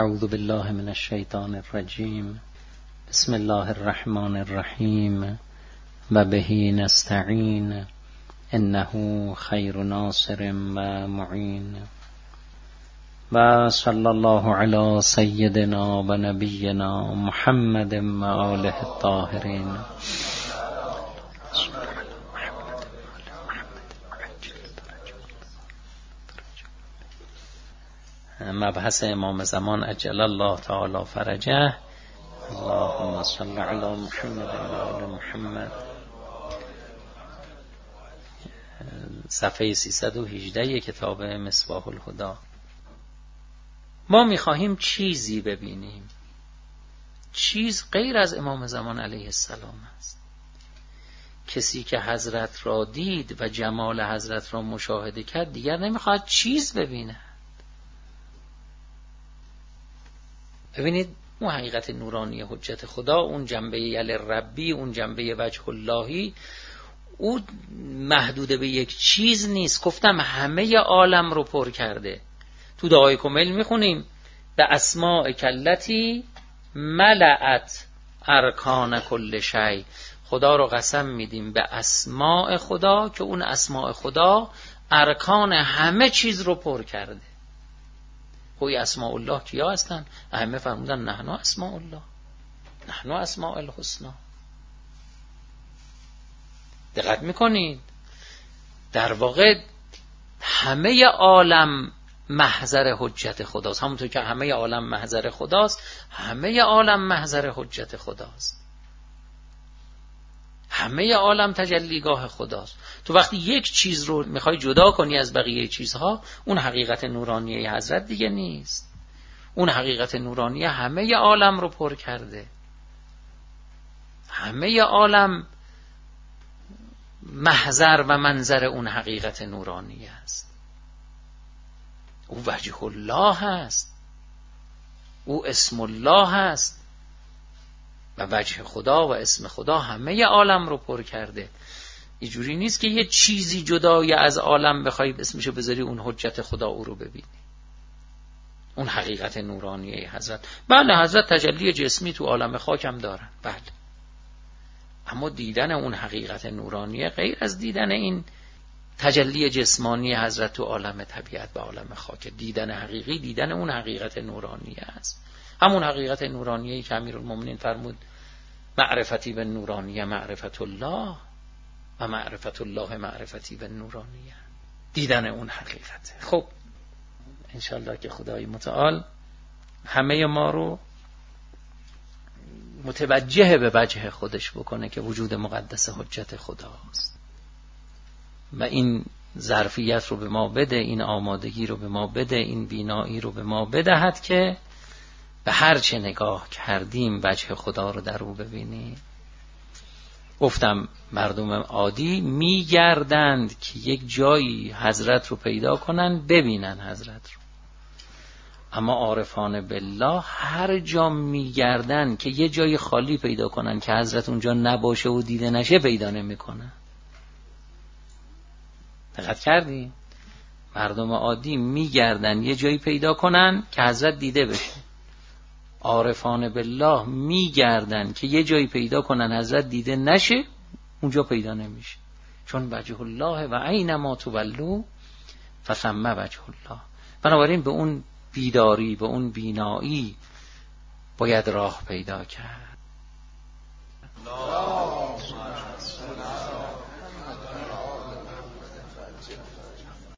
اعوذ بالله من الشیطان الرجیم. بسم الله الرحمن الرحیم و به نستعین انه خیر ناصر و معین. و صلی الله علی سیدنا و نبینا محمد و آله الطاهرین. مبحث امام زمان عجل الله تعالی فرجه. اللهم صل علی محمد و آل محمد. صفحه 318 کتاب مصباح الهدی. ما میخواهیم چیزی ببینیم، چیز غیر از امام زمان علیه السلام است. کسی که حضرت را دید و جمال حضرت را مشاهده کرد دیگر نمیخواهد چیز ببینه. ببینید اون حقیقت نورانی حجت خدا، اون جنبه یل ربی، اون جنبه وجه اللهی، اون محدود به یک چیز نیست. گفتم همه عالم رو پر کرده. تو دعای کمیل میخونیم به اسماء کلتی ملأت ارکان کل شیء. خدا رو قسم میدیم به اسماء خدا که اون اسماء خدا ارکان همه چیز رو پر کرده. خوی اسماء الله کیا هستن؟ همه فرمودن نحن اسماء الله، نحن اسماء الحسنا. دقت میکنید در واقع همه عالم محضر حجت خداست. همونطور که همه عالم محضر خداست، همه عالم محضر حجت خداست. همه عالم تجلیگاه خداست. تو وقتی یک چیز رو میخوای جدا کنی از بقیه چیزها، اون حقیقت نورانیه حضرت دیگه نیست. اون حقیقت نورانیه همه عالم رو پر کرده. همه عالم محضر و منظر اون حقیقت نورانیه است. او وجه الله هست، او اسم الله هست و وجه خدا و اسم خدا همه عالم رو پر کرده. اینجوری نیست که یه چیزی جدای از عالم بخوای اسمشو بذاری اون حجت خدا او رو ببینی، اون حقیقت نورانیه حضرت. بله حضرت تجلی جسمی تو عالم خاک هم دارن، بله، اما دیدن اون حقیقت نورانیه غیر از دیدن این تجلی جسمانی حضرت تو عالم طبیعت و عالم خاک. دیدن حقیقی دیدن اون حقیقت نورانیه است. همون حقیقت نورانیه‌ای که امیرالمومنین فرمود معرفتی به نورانیه معرفت الله و معرفت الله معرفتی به نورانیه. دیدن اون حقیقت. خب انشالله که خدای متعال همه ما رو متوجه به وجه خودش بکنه که وجود مقدس حجت خداست و این ظرفیت رو به ما بده، این آمادگی رو به ما بده، این بینایی رو به ما بدهد که به هر چه نگاه کردیم وجه خدا رو در او ببینیم. گفتم مردم عادی میگردند که یک جایی حضرت رو پیدا کنن، ببینن حضرت رو، اما عارفان بالله هر جا میگردن که یه جای خالی پیدا کنن که حضرت اونجا نباشه و دیده نشه پیدا نمیکنن. دقت کردی؟ مردم عادی میگردن یه جایی پیدا کنن که حضرت دیده بشه. عارفان بالله میگردن که یه جایی پیدا کنن حضرت دیده نشه، اونجا پیدا نمیشه. چون وجه الله و اینما تولوا فثم وجه الله. بنابراین به اون بیداری، به اون بینایی باید راه پیدا کرد.